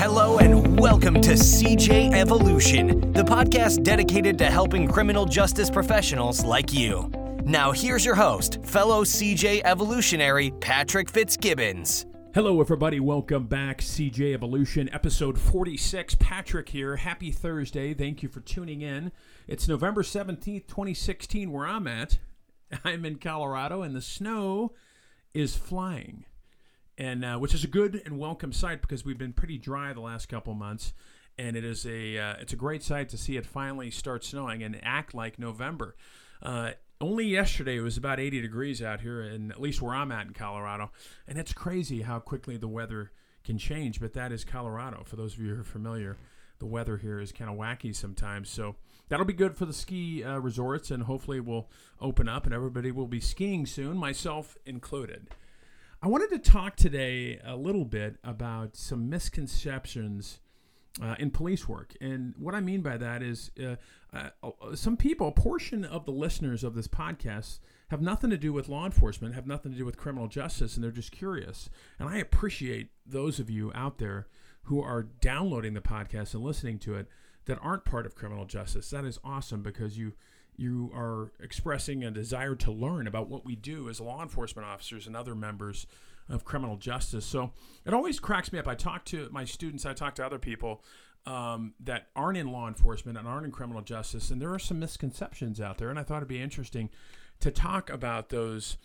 Hello and welcome to CJ Evolution, the podcast dedicated to helping criminal justice professionals like you. Now here's your host, fellow CJ Evolutionary, Patrick Fitzgibbons. Hello everybody, welcome back, CJ Evolution, episode 46. Patrick here, happy Thursday, thank you for tuning in. It's November 17th, 2016, where I'm at. I'm in Colorado and the snow is flying. And which is a good and welcome sight because we've been pretty dry the last couple months, and it's a great sight to see it finally start snowing and act like November. Only yesterday it was about 80 degrees out here, and at least where I'm at in Colorado, and it's crazy how quickly the weather can change. But that is Colorado. For those of you who are familiar, the weather here is kind of wacky sometimes. So that'll be good for the ski resorts, and hopefully we'll open up and everybody will be skiing soon, myself included. I wanted to talk today a little bit about some misconceptions in police work. And what I mean by that is some people, a portion of the listeners of this podcast, have nothing to do with law enforcement, have nothing to do with criminal justice, and they're just curious. And I appreciate those of you out there who are downloading the podcast and listening to it that aren't part of criminal justice. That is awesome because you are expressing a desire to learn about what we do as law enforcement officers and other members of criminal justice. So it always cracks me up. I talk to my students, I talk to other people that aren't in law enforcement and aren't in criminal justice, and there are some misconceptions out there, and I thought it'd be interesting to talk about those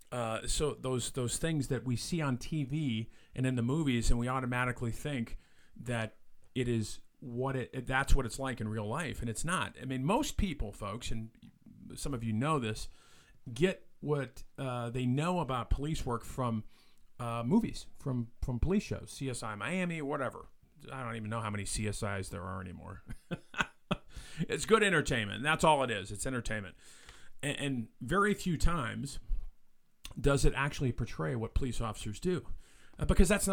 those things that we see on TV and in the movies, and we automatically think that it is that's what it's like in real life, and it's not. I mean, most people, folks, and some of you know this, get what they know about police work from movies, from police shows, CSI Miami, whatever. I don't even know how many CSIs there are anymore. It's good entertainment. That's all it is. It's entertainment. And very few times does it actually portray what police officers do, because it's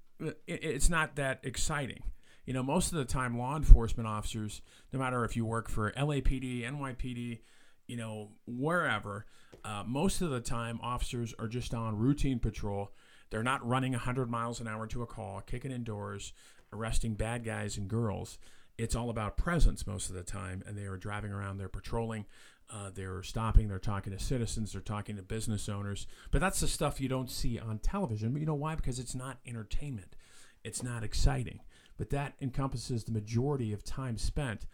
not that exciting. You know, most of the time, law enforcement officers, no matter if you work for LAPD, NYPD, you know, wherever, most of the time, officers are just on routine patrol. They're not running 100 miles an hour to a call, kicking in doors, arresting bad guys and girls. It's all about presence most of the time, and they are driving around, they're patrolling, they're stopping, they're talking to citizens, they're talking to business owners. But that's the stuff you don't see on television. But you know why? Because it's not entertainment. It's not exciting. But that encompasses the majority of time spent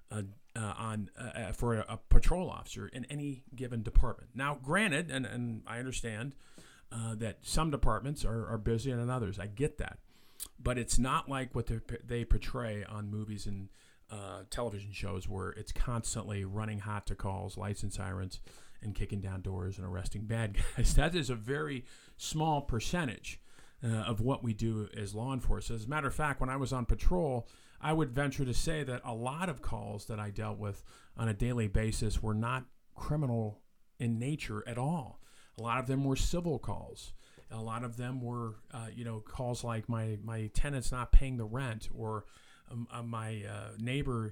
for a patrol officer in any given department. Now, granted, and I understand that some departments are busier than others. I get that. But it's not like what they portray on movies and television shows where it's constantly running hot to calls, lights and sirens, and kicking down doors and arresting bad guys. That is a very small percentage of what we do as law enforcement. As a matter of fact, when I was on patrol, I would venture to say that a lot of calls that I dealt with on a daily basis were not criminal in nature at all. A lot of them were civil calls. A lot of them were, calls like my tenant's not paying the rent, or my neighbor,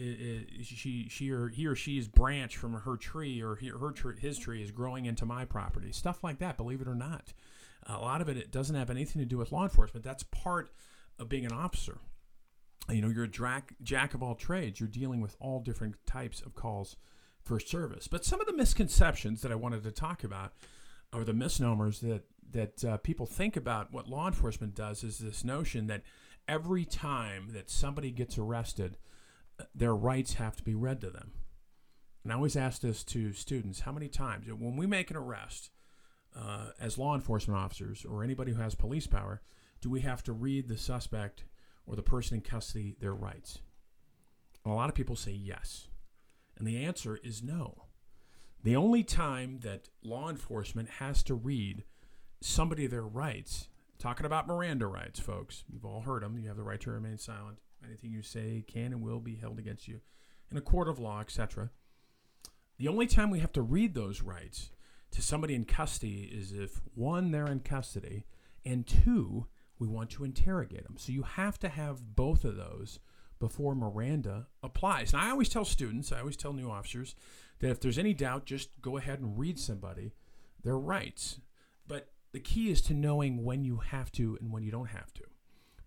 he or she is branched from her tree, or his tree is growing into my property. Stuff like that, believe it or not. A lot of it doesn't have anything to do with law enforcement. That's part of being an officer. You know, you're a jack of all trades. You're dealing with all different types of calls for service. But some of the misconceptions that I wanted to talk about, or the misnomers that people think about what law enforcement does, is this notion that every time that somebody gets arrested, their rights have to be read to them. And I always ask this to students: how many times, when we make an arrest, as law enforcement officers or anybody who has police power, do we have to read the suspect or the person in custody their rights? And a lot of people say yes. And the answer is no. The only time that law enforcement has to read somebody their rights, talking about Miranda rights, folks, you've all heard them. You have the right to remain silent. Anything you say can and will be held against you in a court of law, etc. The only time we have to read those rights to somebody in custody is if, one, they're in custody, and two, we want to interrogate them. So you have to have both of those before Miranda applies. And I always tell students, I always tell new officers, that if there's any doubt, just go ahead and read somebody their rights. But the key is to knowing when you have to and when you don't have to.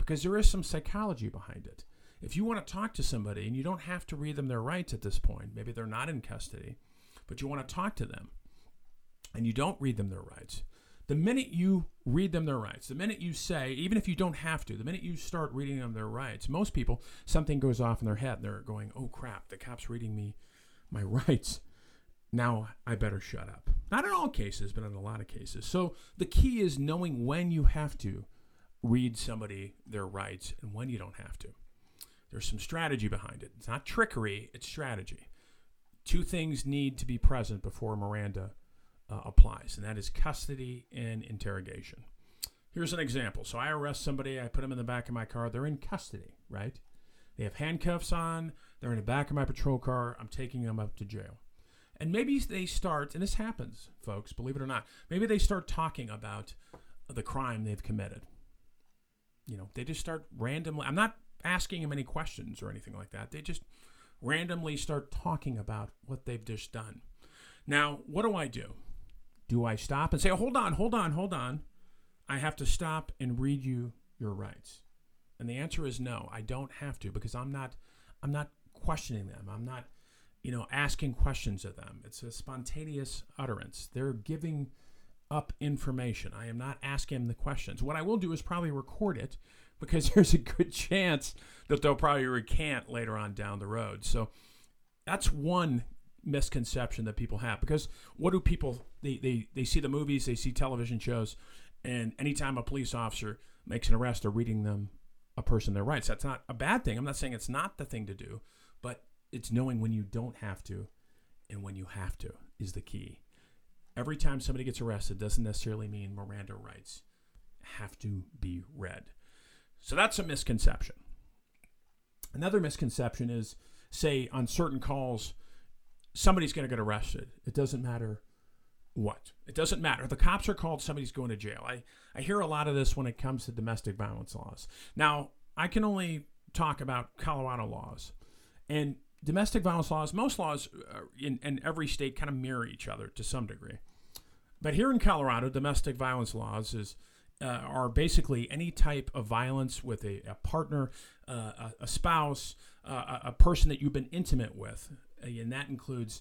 because there is some psychology behind it. If you want to talk to somebody and you don't have to read them their rights at this point, maybe they're not in custody, but you want to talk to them and you don't read them their rights, the minute you read them their rights, the minute you say, even if you don't have to, the minute you start reading them their rights, most people, something goes off in their head and they're going, oh crap, the cop's reading me my rights. Now I better shut up. Not in all cases, but in a lot of cases. So the key is knowing when you have to read somebody their rights and when you don't have to. There's some strategy behind it. It's not trickery, it's strategy. Two things need to be present before Miranda applies, and that is custody and interrogation. Here's an example. So I arrest somebody, I put them in the back of my car. They're in custody, right? They have handcuffs on. They're in the back of my patrol car. I'm taking them up to jail. And maybe they start, and this happens, folks, believe it or not, maybe they start talking about the crime they've committed. You know, they just start randomly. I'm not asking them any questions or anything like that. They just randomly start talking about what they've just done. Now, what do? Do I stop and say, oh, hold on. I have to stop and read you your rights. And the answer is no, I don't have to, because I'm not questioning them. I'm not, asking questions of them. It's a spontaneous utterance. They're giving up information. I am not asking them the questions. What I will do is probably record it, because there's a good chance that they'll probably recant later on down the road. So that's one misconception that people have, because what do people, they see the movies, they see television shows, and anytime a police officer makes an arrest, they're reading them a person their rights. That's not a bad thing. I'm not saying it's not the thing to do, but it's knowing when you don't have to and when you have to is the key. Every time somebody gets arrested doesn't necessarily mean Miranda rights have to be read. So that's a misconception. Another misconception is, say, on certain calls, somebody's going to get arrested. It doesn't matter what. It doesn't matter. The cops are called, somebody's going to jail. I hear a lot of this when it comes to domestic violence laws. Now, I can only talk about Colorado laws. And domestic violence laws, most laws in every state kind of mirror each other to some degree. But here in Colorado, domestic violence laws are basically any type of violence with a partner, a spouse, a person that you've been intimate with. And that includes,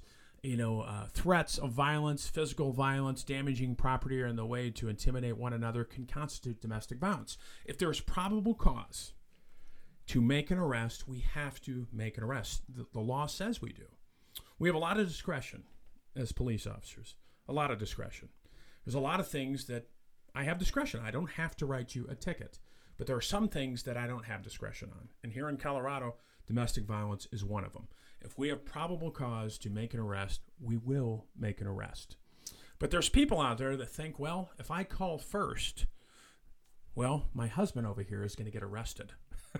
threats of violence, physical violence, damaging property, or in the way to intimidate one another can constitute domestic violence. If there is probable cause to make an arrest, we have to make an arrest. The law says we do. We have a lot of discretion as police officers, a lot of discretion. There's a lot of things that I have discretion. I don't have to write you a ticket, but there are some things that I don't have discretion on. And here in Colorado, domestic violence is one of them. If we have probable cause to make an arrest, we will make an arrest. But there's people out there that think, well, if I call first, well, my husband over here is going to get arrested.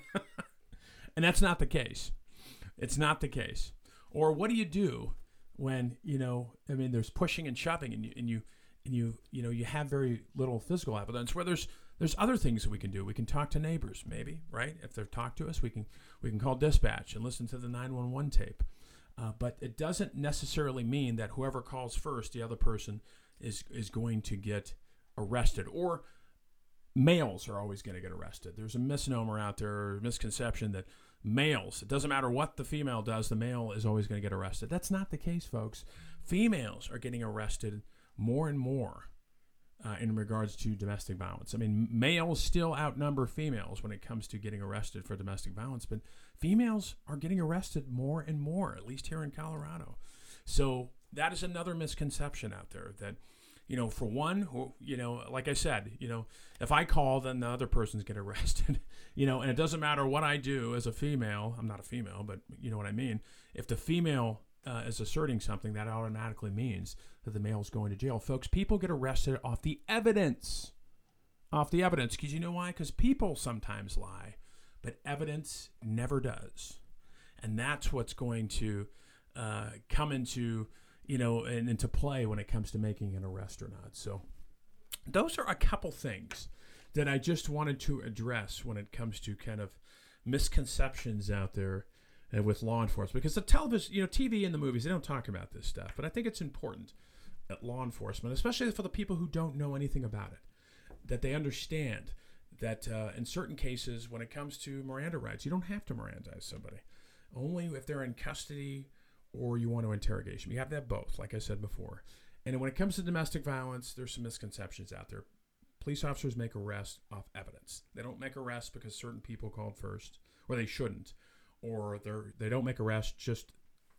And that's not the case. It's not the case. Or what do you do when, there's pushing and shoving and you have very little physical evidence, where there's other things that we can do. We can talk to neighbors, maybe, right? If they've talked to us, we can call dispatch and listen to the 911 tape. But it doesn't necessarily mean that whoever calls first, the other person is going to get arrested. Or males are always going to get arrested. There's a misnomer out there, or a misconception that males, it doesn't matter what the female does, the male is always going to get arrested. That's not the case, folks. Females are getting arrested more and more in regards to domestic violence. I mean, males still outnumber females when it comes to getting arrested for domestic violence, but females are getting arrested more and more, at least here in Colorado. So that is another misconception out there that, for one, like I said, if I call, then the other person's get arrested, and it doesn't matter what I do as a female. I'm not a female, but you know what I mean. If the female is asserting something, that automatically means that the male's going to jail. Folks, people get arrested off the evidence. Because you know why? Because people sometimes lie, but evidence never does. And that's what's going to come into, and into play when it comes to making an arrest or not. So those are a couple things that I just wanted to address when it comes to kind of misconceptions out there with law enforcement. Because the television, TV and the movies, they don't talk about this stuff. But I think it's important that law enforcement, especially for the people who don't know anything about it, that they understand that in certain cases, when it comes to Miranda rights, you don't have to Mirandize somebody. Only if they're in custody or you want to interrogate them. You have to have both, like I said before. And when it comes to domestic violence, there's some misconceptions out there. Police officers make arrests off evidence. They don't make arrests because certain people called first, or they shouldn't, or they don't make arrests just,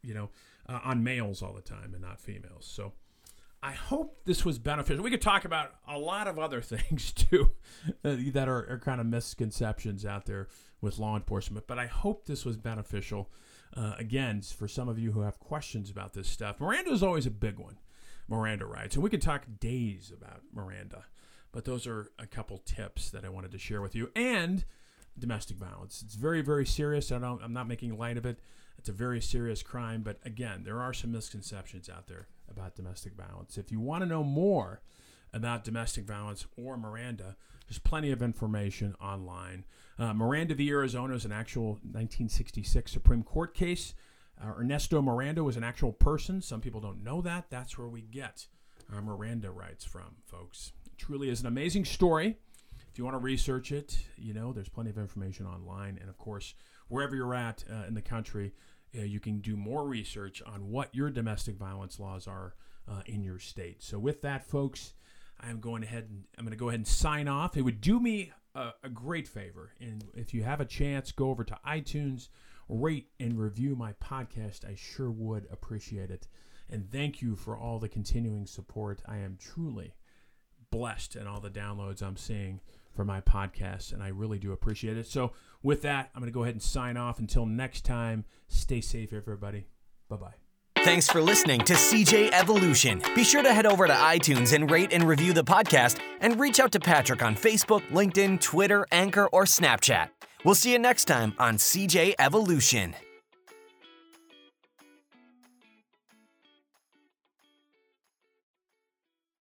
on males all the time and not females. So I hope this was beneficial. We could talk about a lot of other things too that are kind of misconceptions out there with law enforcement, but I hope this was beneficial. Again, for some of you who have questions about this stuff, Miranda is always a big one, Miranda rights, and we could talk days about Miranda, but those are a couple tips that I wanted to share with you. And domestic violence, it's very, very serious. I'm not making light of it. It's a very serious crime, but again, there are some misconceptions out there about domestic violence. If you want to know more about domestic violence or Miranda, there's plenty of information online. Miranda v. Arizona is an actual 1966 Supreme Court case. Ernesto Miranda was an actual person. Some people don't know that. That's where we get our Miranda rights from, folks. It truly is an amazing story. If you want to research it, there's plenty of information online. And, of course, wherever you're at in the country, you can do more research on what your domestic violence laws are in your state. So with that, folks, I'm going to go ahead and sign off. It would do me a great favor. And if you have a chance, go over to iTunes, rate and review my podcast. I sure would appreciate it. And thank you for all the continuing support. I am truly blessed in all the downloads I'm seeing for my podcast, and I really do appreciate it. So with that, I'm going to go ahead and sign off. Until next time, stay safe, everybody. Bye-bye. Thanks for listening to CJ Evolution. Be sure to head over to iTunes and rate and review the podcast, and reach out to Patrick on Facebook, LinkedIn, Twitter, Anchor, or Snapchat. We'll see you next time on CJ Evolution.